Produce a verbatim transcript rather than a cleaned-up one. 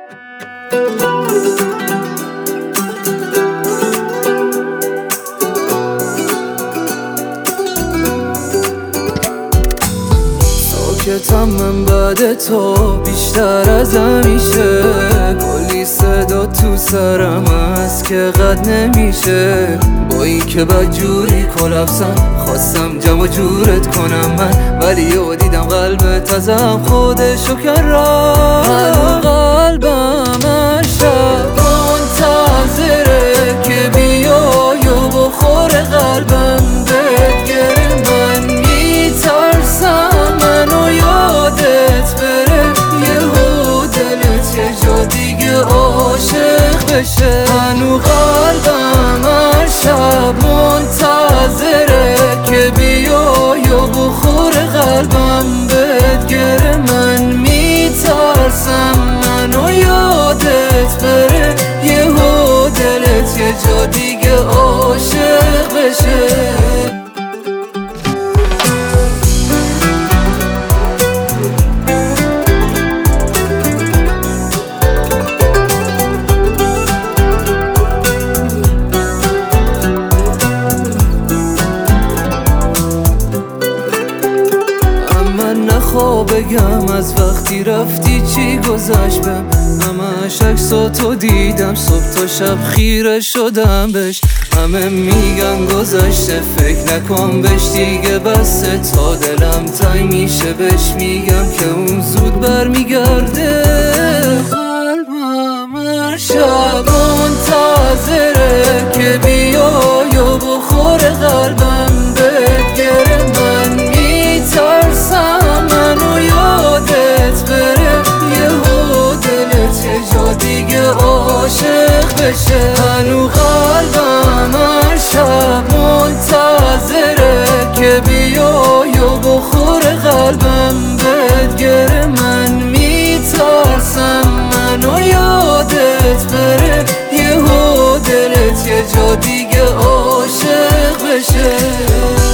ساکتم من بعد تو بیشتر از همیشه، کلی صدا تو سرم هست که قد نمیشه. با این که بدجوری کلپسم خواستم جمع جورت کنم من، ولی یه دیدم قلبت ازم خودشو کرد. قلبم هر شب منتظره که بیای و بخوره قلبم بهت گره. من میترسم منو یادت بره، یهو دلت یه جا دیگه عاشق بشه. هنو قلبم هر شب منتظره که بیای و بخوره قلبم بهت گره. من میترسم منو یادت بره، یهو دلت یه جا دیگه عاشق بشه. نخوا بگم از وقتی رفتی چی گذشت بهم، همش عکساتو دیدم صبح تا شب خیره شدم بهش. همه میگن گذشته فکر نکن بهش دیگه بسته، تا دلم تنگ میشه بهش میگم که اون زود برمیگرده. قلبم هر شب منتظره که بیای و بخوره قلبم بهت گره. من میترسم منو یادت بره، یهو دلت یه جا دیگه عاشق بشه. هنو قلبم هر شب منتظره که بیای و بخوره قلبم بهت گره. من میترسم منو یادت بره، یهو دلت یه جا دیگه عاشق بشه.